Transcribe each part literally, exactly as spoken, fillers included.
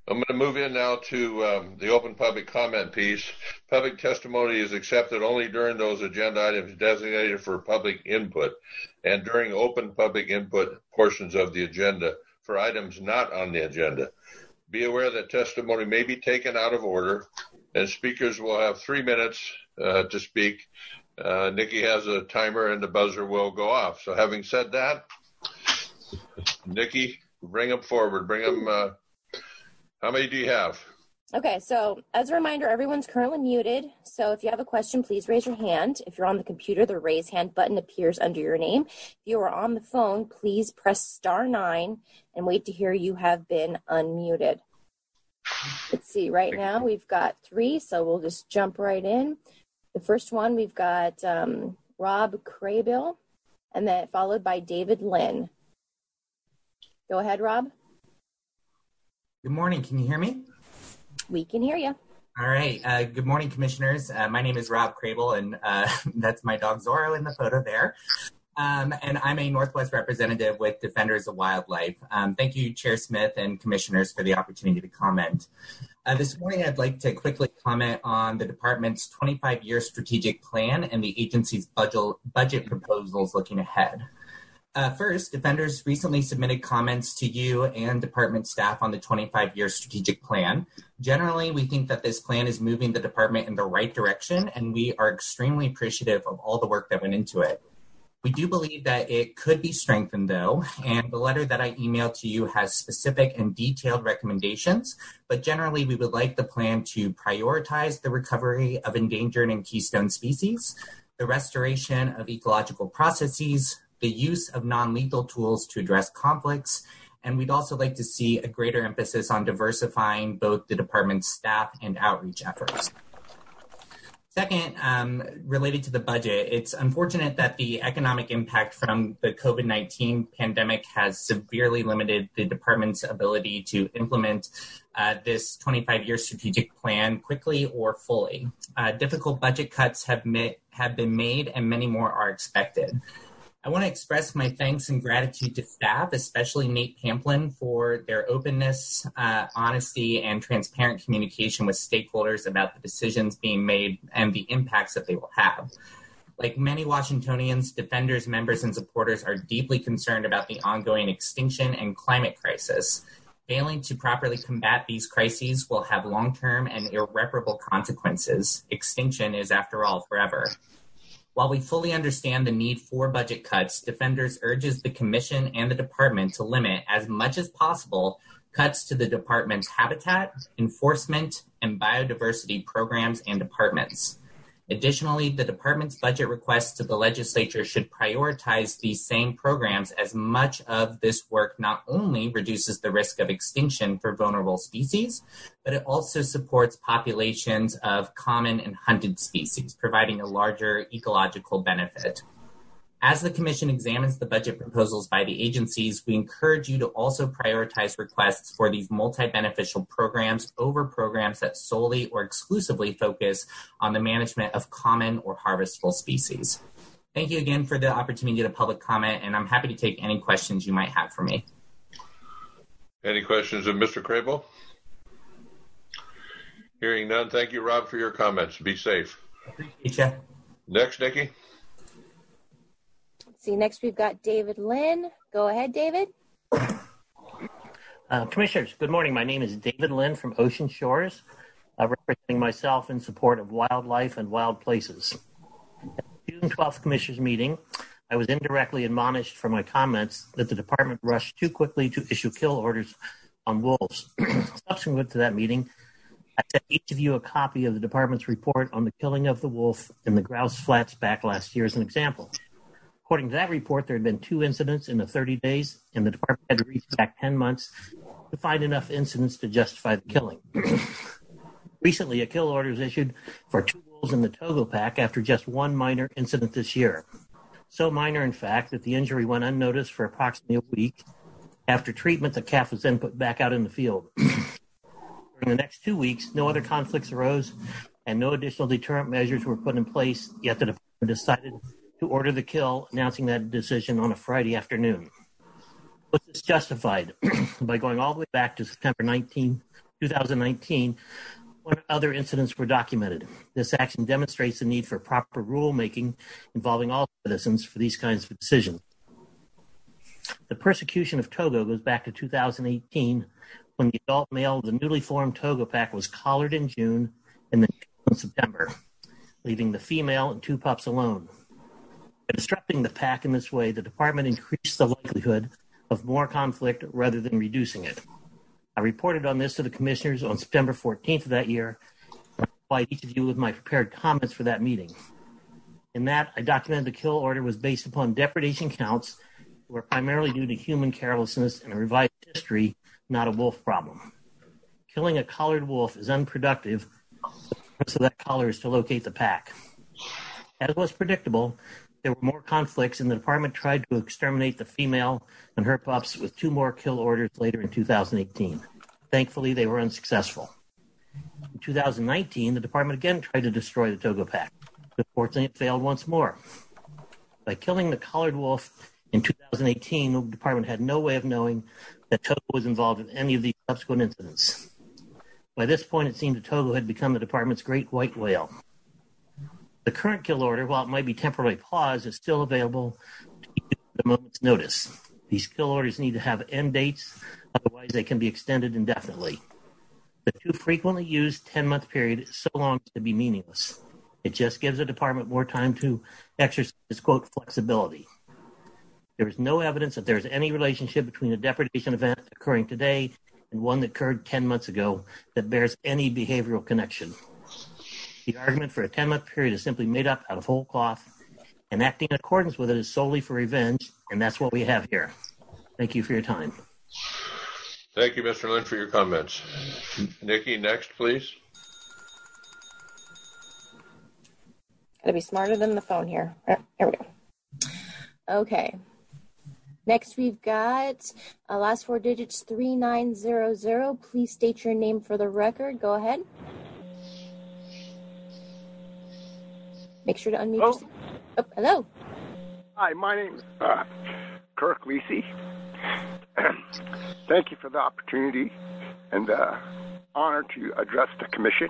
I'm going to move in now to um, the open public comment piece. Public testimony is accepted only during those agenda items designated for public input and during open public input portions of the agenda for items not on the agenda. Be aware that testimony may be taken out of order, and speakers will have three minutes uh, to speak. Uh, Nikki has a timer, and the buzzer will go off. So having said that, Nikki, bring them forward. Bring them. Uh, how many do you have? Okay, so as a reminder, everyone's currently muted. So if you have a question, please raise your hand. If you're on the computer, the raise hand button appears under your name. If you are on the phone, please press star nine and wait to hear you have been unmuted. Let's see, right now we've got three, so we'll just jump right in. The first one, we've got um, Rob Craybill, and then followed by David Lynn. Go ahead, Rob. Good morning. Can you hear me? We can hear you. All right. Uh, good morning, commissioners. Uh, my name is Rob Craybill, and uh, that's my dog Zorro in the photo there. Um, and I'm a Northwest representative with Defenders of Wildlife. Um, thank you, Chair Smith and commissioners, for the opportunity to comment. Uh, this morning, I'd like to quickly comment on the department's twenty-five year strategic plan and the agency's budget, budget proposals looking ahead. Uh, first, Defenders recently submitted comments to you and department staff on the twenty-five year strategic plan. Generally, we think that this plan is moving the department in the right direction, and we are extremely appreciative of all the work that went into it. We do believe that it could be strengthened, though, and the letter that I emailed to you has specific and detailed recommendations, but generally we would like the plan to prioritize the recovery of endangered and keystone species, the restoration of ecological processes, the use of non-lethal tools to address conflicts, and we'd also like to see a greater emphasis on diversifying both the department's staff and outreach efforts. Second, um, related to the budget, it's unfortunate that the economic impact from the COVID nineteen pandemic has severely limited the department's ability to implement uh, this twenty-five year strategic plan quickly or fully. Uh, difficult budget cuts have, ma- have been made and many more are expected. I want to express my thanks and gratitude to staff, especially Nate Pamplin, for their openness, uh, honesty, and transparent communication with stakeholders about the decisions being made and the impacts that they will have. Like many Washingtonians, Defenders, members, and supporters are deeply concerned about the ongoing extinction and climate crisis. Failing to properly combat these crises will have long-term and irreparable consequences. Extinction is, after all, forever. While we fully understand the need for budget cuts, Defenders urges the Commission and the Department to limit, as much as possible, cuts to the Department's habitat, enforcement, and biodiversity programs and departments. Additionally, the Department's budget requests to the legislature should prioritize these same programs, as much of this work not only reduces the risk of extinction for vulnerable species, but it also supports populations of common and hunted species, providing a larger ecological benefit. As the Commission examines the budget proposals by the agencies, we encourage you to also prioritize requests for these multi-beneficial programs over programs that solely or exclusively focus on the management of common or harvestable species. Thank you again for the opportunity to public comment, and I'm happy to take any questions you might have for me. Any questions of Mister Craybill? Hearing none, thank you, Rob, for your comments. Be safe. Appreciate you. Next, Nikki. See, next we've got David Lynn. Go ahead, David. Uh, commissioners, good morning. My name is David Lynn from Ocean Shores, uh, representing myself in support of wildlife and wild places. At the June twelfth Commissioners meeting, I was indirectly admonished for my comments that the department rushed too quickly to issue kill orders on wolves. Subsequent to that meeting, I sent each of you a copy of the department's report on the killing of the wolf in the Grouse Flats back last year as an example. According to that report, there had been two incidents in the thirty days, and the department had to reach back ten months to find enough incidents to justify the killing. Recently, a kill order was issued for two wolves in the Togo pack after just one minor incident this year. So minor, in fact, that the injury went unnoticed for approximately a week. After treatment, the calf was then put back out in the field. During the next two weeks, no other conflicts arose, and no additional deterrent measures were put in place, yet the department decided to order the kill, announcing that decision on a Friday afternoon. Was this justified? By going all the way back to September nineteenth, two thousand nineteen, when other incidents were documented. This action demonstrates the need for proper rulemaking involving all citizens for these kinds of decisions. The persecution of Togo goes back to two thousand eighteen, when the adult male of the newly formed Togo pack was collared in June and then killed in September, leaving the female and two pups alone. By disrupting the pack in this way, the department increased the likelihood of more conflict rather than reducing it. I reported on this to the commissioners on September fourteenth of that year, and I supplied each of you with my prepared comments for that meeting. In that, I documented the kill order was based upon depredation counts that were primarily due to human carelessness and a revised history, not a wolf problem. Killing a collared wolf is unproductive, so the purpose of that collar is to locate the pack. As was predictable, there were more conflicts, and the department tried to exterminate the female and her pups with two more kill orders later in two thousand eighteen. Thankfully, they were unsuccessful. In two thousand nineteen, the department again tried to destroy the Togo pack, but fortunately it failed once more. By killing the collared wolf in two thousand eighteen, the department had no way of knowing that Togo was involved in any of these subsequent incidents. By this point, it seemed that Togo had become the department's great white whale. The current kill order, while it might be temporarily paused, is still available to use at a moment's notice. These kill orders need to have end dates, otherwise they can be extended indefinitely. The too frequently used ten-month period is so long as to be meaningless. It just gives the department more time to exercise, quote, flexibility. There is no evidence that there is any relationship between a depredation event occurring today and one that occurred ten months ago that bears any behavioral connection. The argument for a ten-month period is simply made up out of whole cloth, and acting in accordance with it is solely for revenge, and that's what we have here. Thank you for your time. Thank you, Mister Lynn, for your comments. Nikki, next, please. Gotta be smarter than the phone here. Here we go. Okay. Next, we've got uh, last four digits, three nine zero zero. Please state your name for the record. Go ahead. Make sure to unmute hello? yourself. Oh, hello. Hi, my name is uh, Kirk Lisi. Thank you for the opportunity and the honor to address the commission.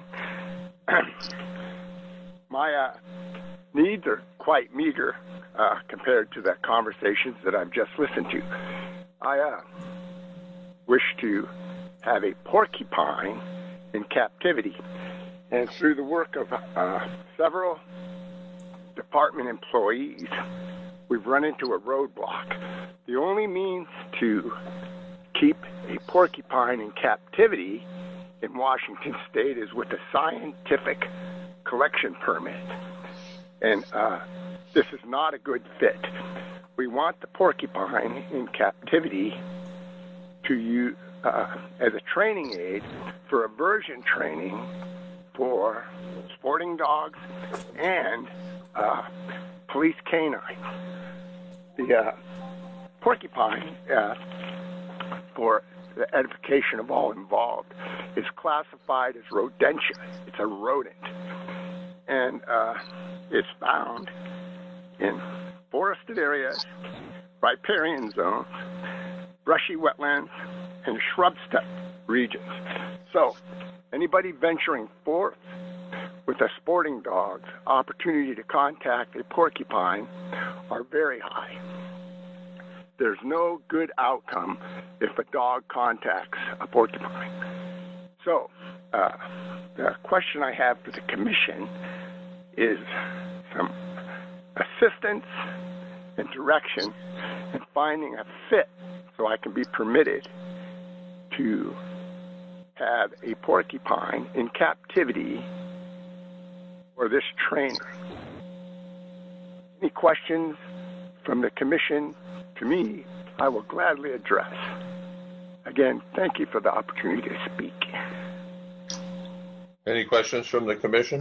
My uh, needs are quite meager uh, compared to the conversations that I've just listened to. I uh, wish to have a porcupine in captivity, and through the work of uh, several department employees, we've run into a roadblock. The only means to keep a porcupine in captivity in Washington State is with a scientific collection permit. And uh, this is not a good fit. We want the porcupine in captivity to use uh, as a training aid for aversion training for sporting dogs and Uh, police canine. The uh, porcupine, uh, for the edification of all involved, is classified as rodentia. It's a rodent. And uh, it's found in forested areas, riparian zones, brushy wetlands, and shrub steppe regions. So anybody venturing forth with a sporting dog, opportunity to contact a porcupine are very high. There's no good outcome if a dog contacts a porcupine. So, uh, the question I have for the commission is some assistance and direction in finding a fit so I can be permitted to have a porcupine in captivity for this trainer. Any questions from the commission to me, I will gladly address. Again, thank you for the opportunity to speak. Any questions from the commission?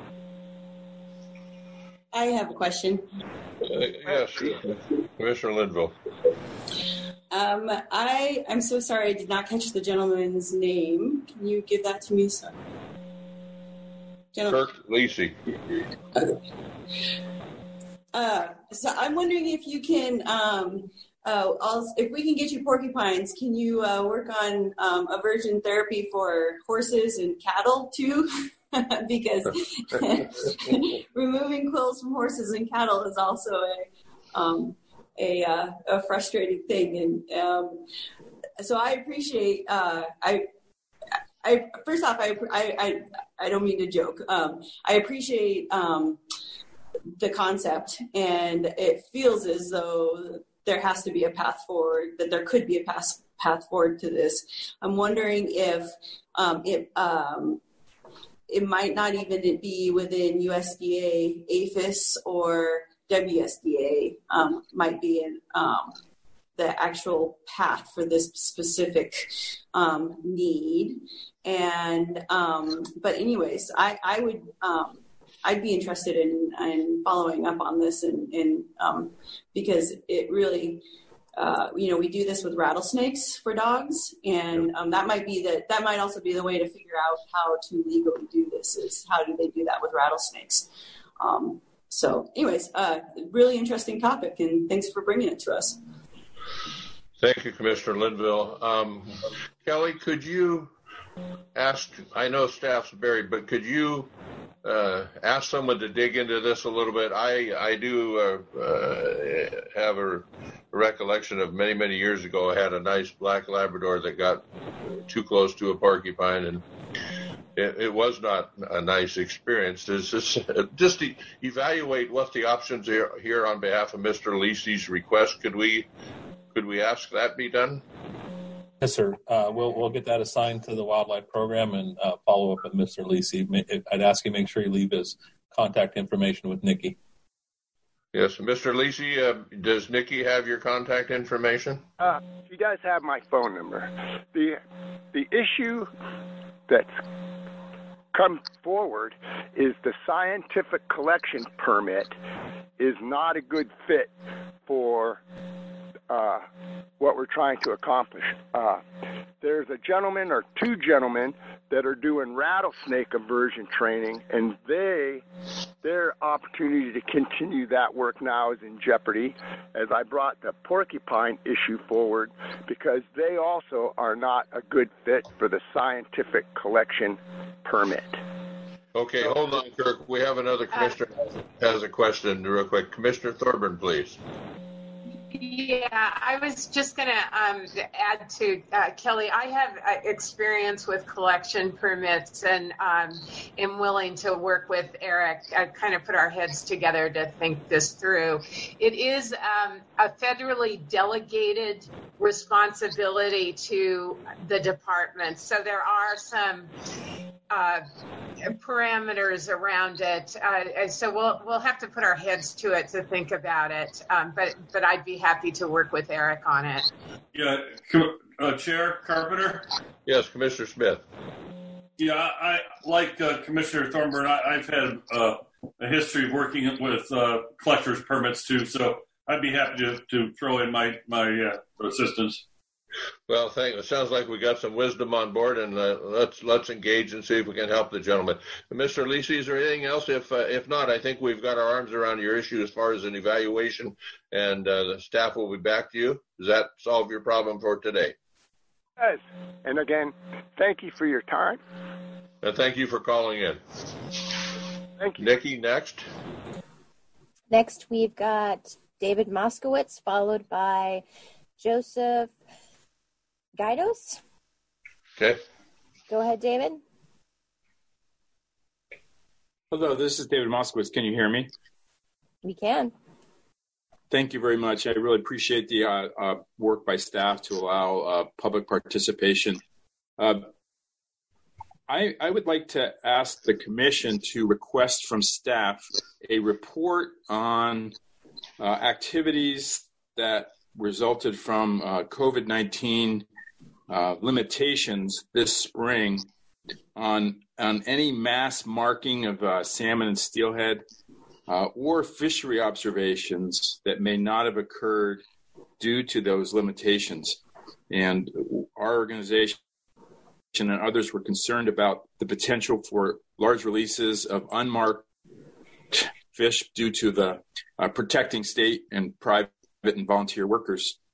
I have a question. Uh, yes, Commissioner Linville. Um, I, I'm so sorry I did not catch the gentleman's name. Can you give that to me, sir? Gentlemen. Kirk Lisi. Okay. Uh, so I'm wondering if you can um, uh, I'll, if we can get you porcupines, can you uh, work on um, aversion therapy for horses and cattle too? Because removing quills from horses and cattle is also a um, a, uh, a frustrating thing. And um, so I appreciate uh, I. I first off, I, I I don't mean to joke. Um, I appreciate um, the concept, and it feels as though there has to be a path forward. That there could be a path path forward to this. I'm wondering if um, it um, it might not even be within U S D A, APHIS, or W S D A. Um, might be in. Um, the actual path for this specific um, need. And, um, but anyways, I, I would, um, I'd be interested in, in following up on this and, and um, because it really, uh, you know, we do this with rattlesnakes for dogs, and um, that might be the, that might also be the way to figure out how to legally do this, is how do they do that with rattlesnakes? Um, so anyways, uh, really interesting topic, and thanks for bringing it to us. Thank you, Commissioner Linville. Um, Kelly, could you ask, I know staff's buried, but could you uh, ask someone to dig into this a little bit? I, I do uh, uh, have a recollection of many, many years ago, I had a nice black Labrador that got too close to a porcupine, and it, it was not a nice experience. Is this, just to evaluate what the options are here on behalf of Mister Lisi's request. Could we Could we ask that be done? Yes, sir. Uh, we'll we'll get that assigned to the wildlife program and uh, follow up with Mister Lisi. I'd ask you to make sure you leave his contact information with Nikki. Yes, Mister Lisi, uh, does Nikki have your contact information? Uh, she does have my phone number. The the issue that's come forward is the scientific collection permit is not a good fit for Uh, what we're trying to accomplish. Uh, there's a gentleman or two gentlemen that are doing rattlesnake aversion training, and they, their opportunity to continue that work now is in jeopardy, as I brought the porcupine issue forward, because they also are not a good fit for the scientific collection permit. Okay, hold on, Kirk. We have another commissioner has a question real quick. Commissioner Thorburn, please. Yeah, I was just going to um, add to uh, Kelly. I have uh, experience with collection permits, and um, am willing to work with Eric, uh, kind of put our heads together to think this through. It is um, a federally delegated responsibility to the department, so there are some Uh, parameters around it, uh, so we'll we'll have to put our heads to it to think about it. Um, but but I'd be happy to work with Eric on it. Yeah, uh, Chair Carpenter. Yes, Commissioner Smith. Yeah, I like uh, Commissioner Thorburn. I, I've had uh, a history of working with uh, collectors permits too, so I'd be happy to, to throw in my my uh, assistance. Well, thank, it sounds like we got some wisdom on board, and uh, let's let's engage and see if we can help the gentleman. Mister Lisi, is there anything else? If uh, if not, I think we've got our arms around your issue as far as an evaluation, and uh, the staff will be back to you. Does that solve your problem for today? Yes. And again, thank you for your time. And thank you for calling in. Thank you. Nikki, next. Next, we've got David Moskowitz, followed by Joseph Guidos. Okay. Go ahead, David. Hello, this is David Moskowitz. Can you hear me? We can. Thank you very much. I really appreciate the uh, uh, work by staff to allow uh, public participation. Uh, I, I would like to ask the commission to request from staff a report on uh, activities that resulted from uh, COVID nineteen uh, limitations this spring on on any mass marking of uh, salmon and steelhead uh, or fishery observations that may not have occurred due to those limitations. And our organization and others were concerned about the potential for large releases of unmarked fish due to the uh, protecting state and private and volunteer workers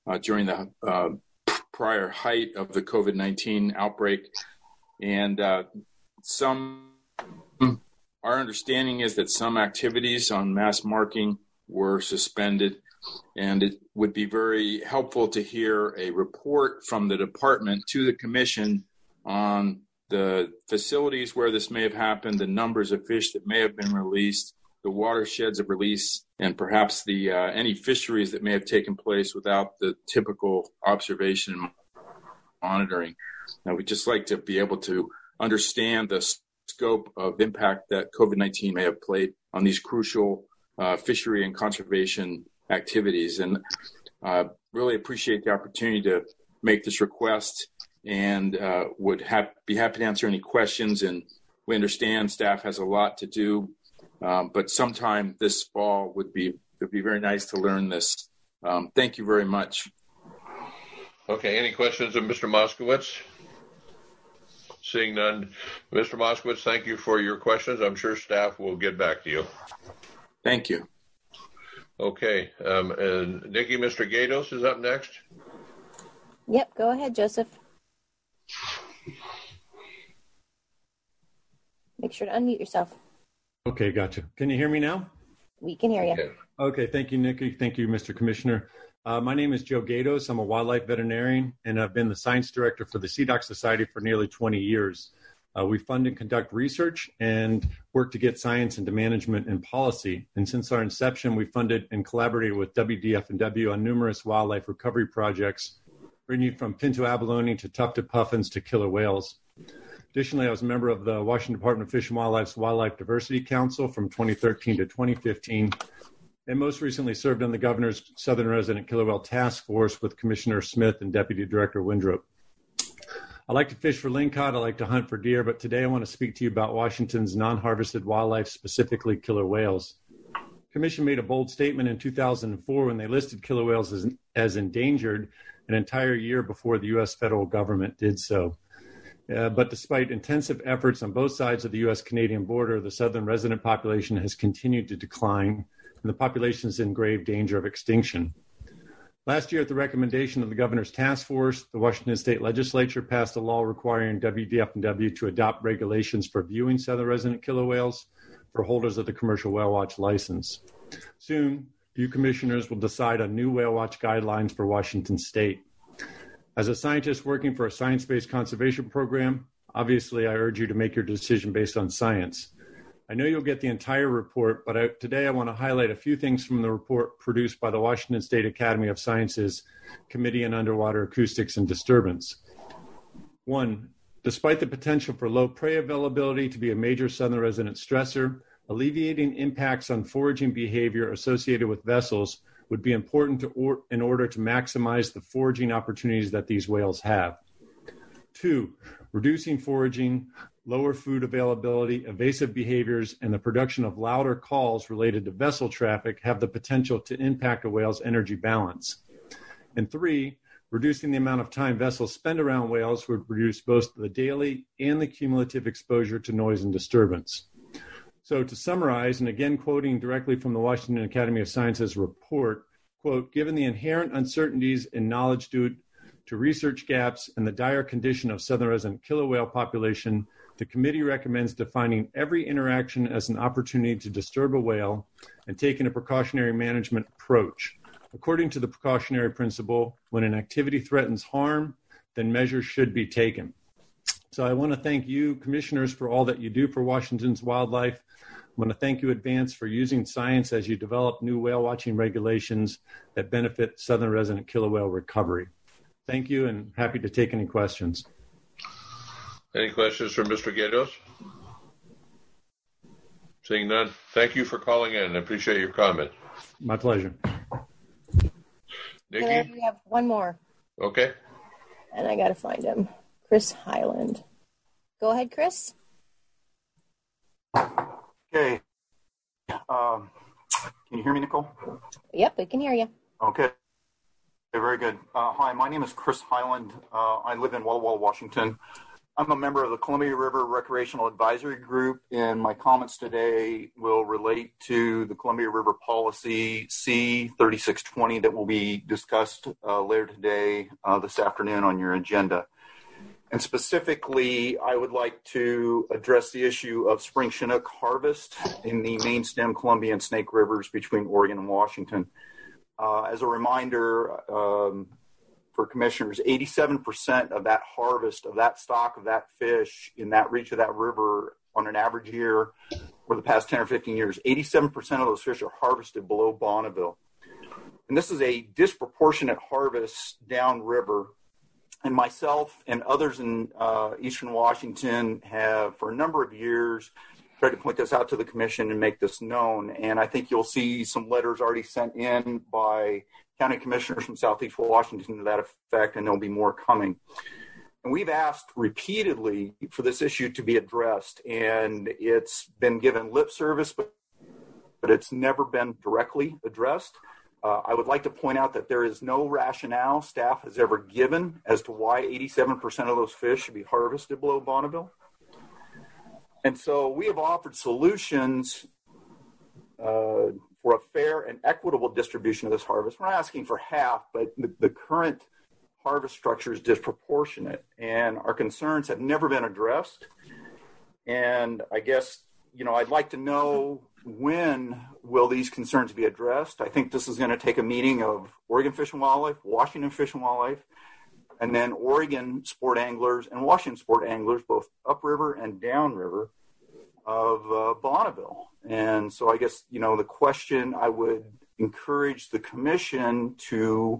uh, during the uh, prior height of the COVID nineteen outbreak. And uh, some, our understanding is that some activities on mass marking were suspended, and it would be very helpful to hear a report from the department to the commission on the facilities where this may have happened, the numbers of fish that may have been released, the watersheds of release, and perhaps the uh, any fisheries that may have taken place without the typical observation and monitoring. Now, we'd just like to be able to understand the scope of impact that COVID nineteen may have played on these crucial uh, fishery and conservation activities. And uh, really appreciate the opportunity to make this request, and uh, would have, be happy to answer any questions. And we understand staff has a lot to do, um, but sometime this fall would be would be very nice to learn this. Um, thank you very much. Okay, any questions of Mister Moskowitz? Seeing none. Mister Moskowitz, thank you for your questions. I'm sure staff will get back to you. Thank you. Okay, um, and Nikki, Mister Gatos is up next. Yep, go ahead, Joseph. Make sure to unmute yourself. Okay, gotcha. Can you hear me now? We can hear you. Okay, okay thank you, Nikki. Thank you, Mister Commissioner. Uh, my name is Joe Gatos. I'm a wildlife veterinarian, and I've been the science director for the Sea Dock Society for nearly twenty years. Uh, we fund and conduct research and work to get science into management and policy. And since our inception, we funded and collaborated with W D F and W on numerous wildlife recovery projects, ranging from pinto abalone to tufted puffins to killer whales. Additionally, I was a member of the Washington Department of Fish and Wildlife's Wildlife Diversity Council from twenty thirteen to twenty fifteen, and most recently served on the governor's Southern Resident Killer Whale Task Force with Commissioner Smith and Deputy Director Windrop. I like to fish for lingcod, I like to hunt for deer, but today I want to speak to you about Washington's non-harvested wildlife, specifically killer whales. The Commission made a bold statement in two thousand four when they listed killer whales as, as endangered an entire year before the U S federal government did so. Uh, but despite intensive efforts on both sides of the U S-Canadian border, the southern resident population has continued to decline, and the population is in grave danger of extinction. Last year, at the recommendation of the governor's task force, the Washington State Legislature passed a law requiring W D F and W to adopt regulations for viewing southern resident killer whales for holders of the commercial whale watch license. Soon, you commissioners will decide on new whale watch guidelines for Washington State. As a scientist working for a science-based conservation program, obviously I urge you to make your decision based on science. I know you'll get the entire report, but I, today I want to highlight a few things from the report produced by the Washington State Academy of Sciences Committee on Underwater Acoustics and Disturbance. One, despite the potential for low prey availability to be a major southern resident stressor, alleviating impacts on foraging behavior associated with vessels would be important to or, in order to maximize the foraging opportunities that these whales have. Two, reducing foraging, lower food availability, evasive behaviors, and the production of louder calls related to vessel traffic have the potential to impact a whale's energy balance. And three, reducing the amount of time vessels spend around whales would reduce both the daily and the cumulative exposure to noise and disturbance. So to summarize, and again quoting directly from the Washington Academy of Sciences report, quote, given the inherent uncertainties in knowledge due to research gaps and the dire condition of southern resident killer whale population, the committee recommends defining every interaction as an opportunity to disturb a whale and taking a precautionary management approach. According to the precautionary principle, when an activity threatens harm, then measures should be taken. So I want to thank you, commissioners, for all that you do for Washington's wildlife. I want to thank you in advance for using science as you develop new whale watching regulations that benefit southern resident killer whale recovery. Thank you, and happy to take any questions. Any questions from Mister Gatos? Seeing none, thank you for calling in. I appreciate your comment. My pleasure. Nikki? And we have one more. Okay. And I got to find him. Chris Highland. Go ahead, Chris. Okay. Um, can you hear me, Nicole? Yep, we can hear you. Okay. Okay, very good. Uh, hi, my name is Chris Highland. Uh, I live in Walla Walla, Washington. I'm a member of the Columbia River Recreational Advisory Group, and my comments today will relate to the Columbia River Policy C thirty-six twenty that will be discussed uh, later today, uh, this afternoon on your agenda. And specifically, I would like to address the issue of spring Chinook harvest in the main stem Columbia and Snake Rivers between Oregon and Washington. Uh, as a reminder, um, for commissioners, eighty-seven percent of that harvest, of that stock, of that fish in that reach of that river on an average year for the past ten or fifteen years, eighty-seven percent of those fish are harvested below Bonneville. And this is a disproportionate harvest downriver. And myself and others in uh, Eastern Washington have, for a number of years, tried to point this out to the commission and make this known. And I think you'll see some letters already sent in by county commissioners from Southeast Washington to that effect, and there'll be more coming. And we've asked repeatedly for this issue to be addressed, and it's been given lip service, but, but it's never been directly addressed. Uh, I would like to point out that there is no rationale staff has ever given as to why eighty-seven percent of those fish should be harvested below Bonneville. And so we have offered solutions uh, for a fair and equitable distribution of this harvest. We're not asking for half, but the, the current harvest structure is disproportionate, and our concerns have never been addressed. And I guess, you know, I'd like to know, when will these concerns be addressed? I think this is going to take a meeting of Oregon Fish and Wildlife, Washington Fish and Wildlife, and then Oregon sport anglers and Washington sport anglers, both upriver and downriver of uh, Bonneville. And so I guess, you know, the question I would encourage the commission to,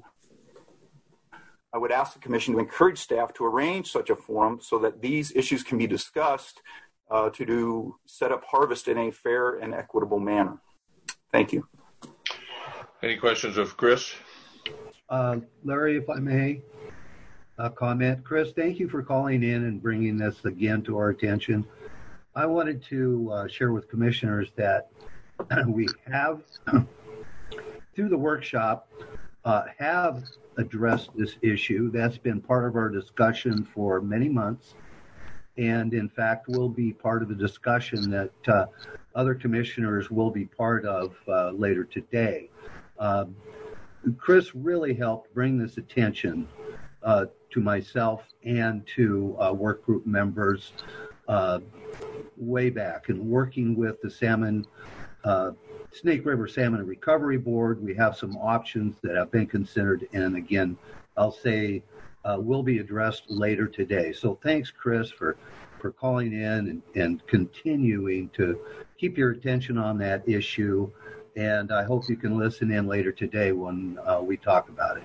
I would ask the commission to encourage staff to arrange such a forum so that these issues can be discussed uh, to do set up harvest in a fair and equitable manner. Thank you. Any questions of Chris? Uh, Larry, if I may uh, comment. Chris, thank you for calling in and bringing this again to our attention. I wanted to uh, share with commissioners that we have, through the workshop, uh, have addressed this issue. That's been part of our discussion for many months, and in fact will be part of the discussion that uh, other commissioners will be part of uh, later today. Uh, Chris really helped bring this attention uh, to myself and to uh, work group members uh, way back, and working with the Salmon uh, Snake River Salmon Recovery Board. We have some options that have been considered, and again, I'll say uh, will be addressed later today. So thanks, Chris, for, for calling in and, and continuing to keep your attention on that issue. And I hope you can listen in later today when uh, we talk about it.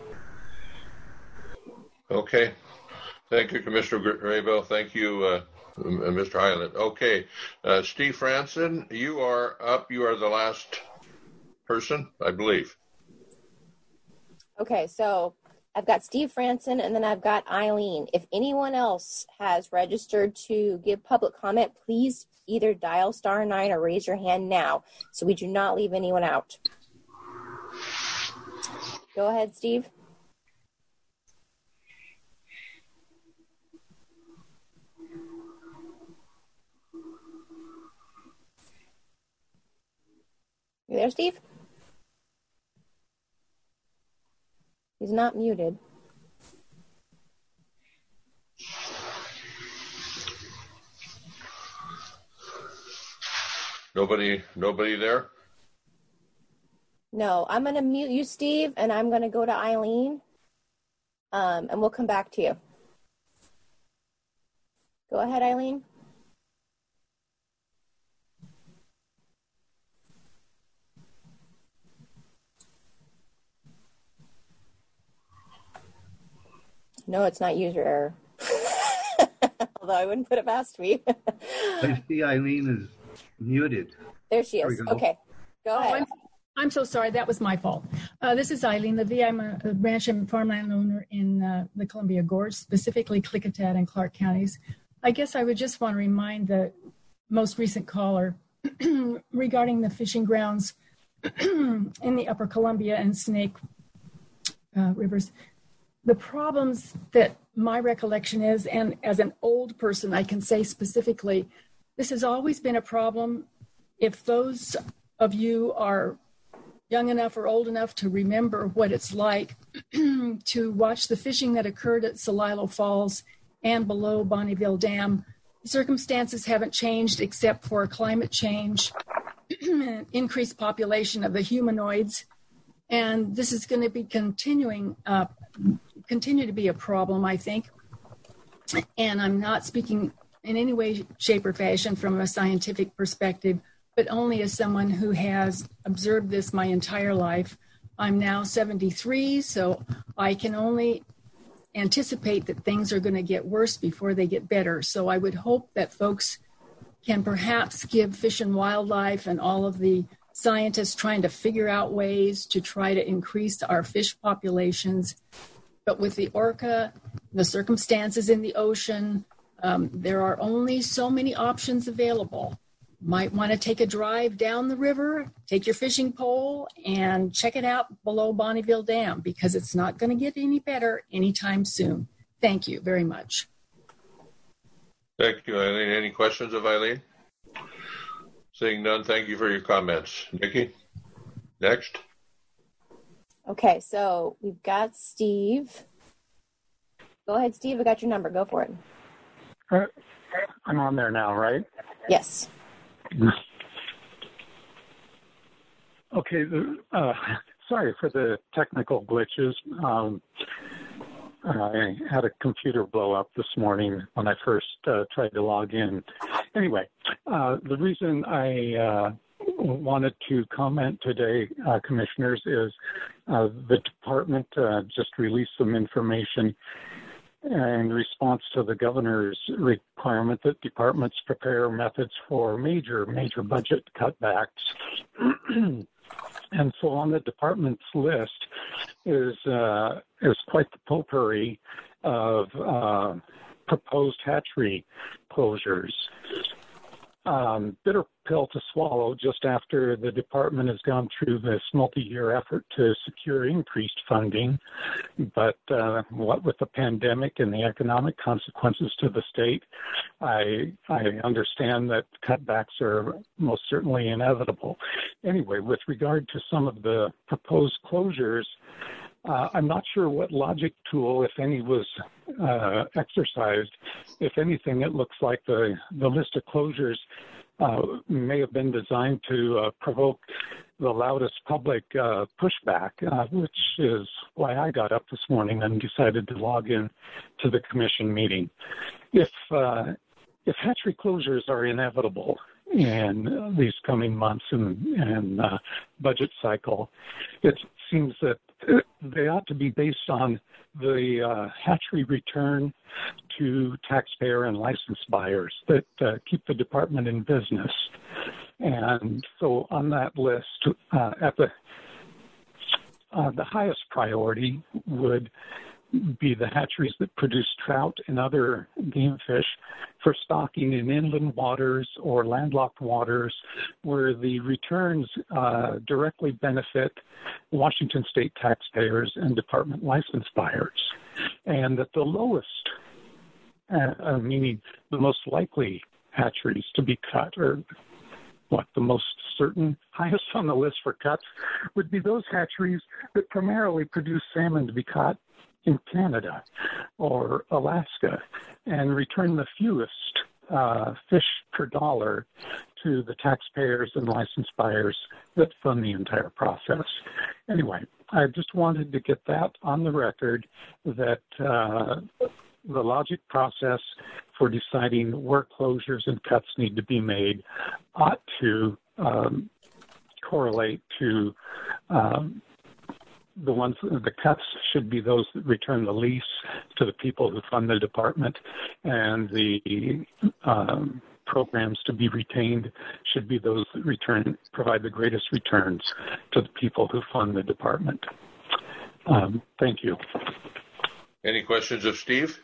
Okay. Thank you, Commissioner Graybill. Thank you, uh, Mister Hyland. Okay. Uh, Steve Franson, you are up. You are the last person, I believe. Okay, so I've got Steve Franson, and then I've got Eileen. If anyone else has registered to give public comment, please either dial star nine or raise your hand now so we do not leave anyone out. Go ahead, Steve. You there, Steve? He's not muted. Nobody, nobody there? No, I'm going to mute you, Steve, and I'm going to go to Eileen, um, and we'll come back to you. Go ahead, Eileen. No, it's not user error. Although I wouldn't put it past me. I see Eileen is muted. There she is. Go. Okay, go ahead. Oh, I'm, I'm so sorry. That was my fault. Uh, this is Eileen Levy. I'm a, a ranch and farmland owner in uh, the Columbia Gorge, specifically Klickitat and Clark counties. I guess I would just want to remind the most recent caller regarding the fishing grounds in the Upper Columbia and Snake uh, rivers. the problems that my recollection is, and as an old person, I can say specifically, this has always been a problem. If those of you are young enough or old enough to remember what it's like to watch the fishing that occurred at Celilo Falls and below Bonneville Dam, the circumstances haven't changed except for climate change, increased population of the humanoids, and this is going to be continuing, uh, continue to be a problem, I think. And I'm not speaking in any way, shape, or fashion from a scientific perspective, but only as someone who has observed this my entire life. I'm now seventy-three, so I can only anticipate that things are going to get worse before they get better. So I would hope that folks can perhaps give Fish and Wildlife and all of the scientists trying to figure out ways to try to increase our fish populations. But with the orca, the circumstances in the ocean, um, there are only so many options available. Might want to take a drive down the river, take your fishing pole, and check it out below Bonneville Dam, because it's not going to get any better anytime soon. Thank you very much. Thank you, Eileen. Any questions of Eileen? Seeing none, thank you for your comments. Nikki, next. Okay, so we've got Steve. Go ahead, Steve. I got your number. Go for it. Uh, I'm on there now, right? Yes. Okay, uh, sorry for the technical glitches. Um, I had a computer blow up this morning when I first uh, tried to log in. Anyway, uh, the reason I uh, wanted to comment today, uh, commissioners, is uh, the department uh, just released some information in response to the governor's requirement that departments prepare methods for major, major budget cutbacks. And so on the department's list is uh, is quite the potpourri of uh, proposed hatchery closures. Um, bitter pill to swallow just after the department has gone through this multi-year effort to secure increased funding. But uh, what with the pandemic and the economic consequences to the state, I, I understand that cutbacks are most certainly inevitable. Anyway, with regard to some of the proposed closures, Uh, I'm not sure what logic tool, if any, was uh, exercised. If anything, it looks like the, the list of closures uh, may have been designed to uh, provoke the loudest public uh, pushback, uh, which is why I got up this morning and decided to log in to the commission meeting. If, uh, if hatchery closures are inevitable in these coming months and, and uh, budget cycle, it seems that they ought to be based on the uh, hatchery return to taxpayer and licensed buyers that uh, keep the department in business. And so on that list, uh, at the uh, the highest priority would be the hatcheries that produce trout and other game fish for stocking in inland waters or landlocked waters where the returns uh, directly benefit Washington state taxpayers and department license buyers. And at the lowest, uh, meaning the most likely hatcheries to be cut, or what the most certain highest on the list for cuts, would be those hatcheries that primarily produce salmon to be caught in Canada or Alaska and return the fewest uh, fish per dollar to the taxpayers and license buyers that fund the entire process. Anyway, I just wanted to get that on the record that uh, the logic process for deciding where closures and cuts need to be made ought to um, correlate to um, the ones, the cuts should be those that return the least to the people who fund the department, and the um, programs to be retained should be those that return, provide the greatest returns to the people who fund the department. Um, thank you. Any questions of Steve?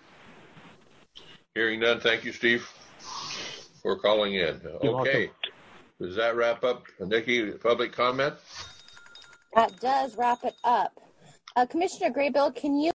Hearing none, thank you, Steve, for calling in. You're okay. welcome. Does that wrap up, Nikki, public comment? That does wrap it up. Uh, Commissioner Graybill, can you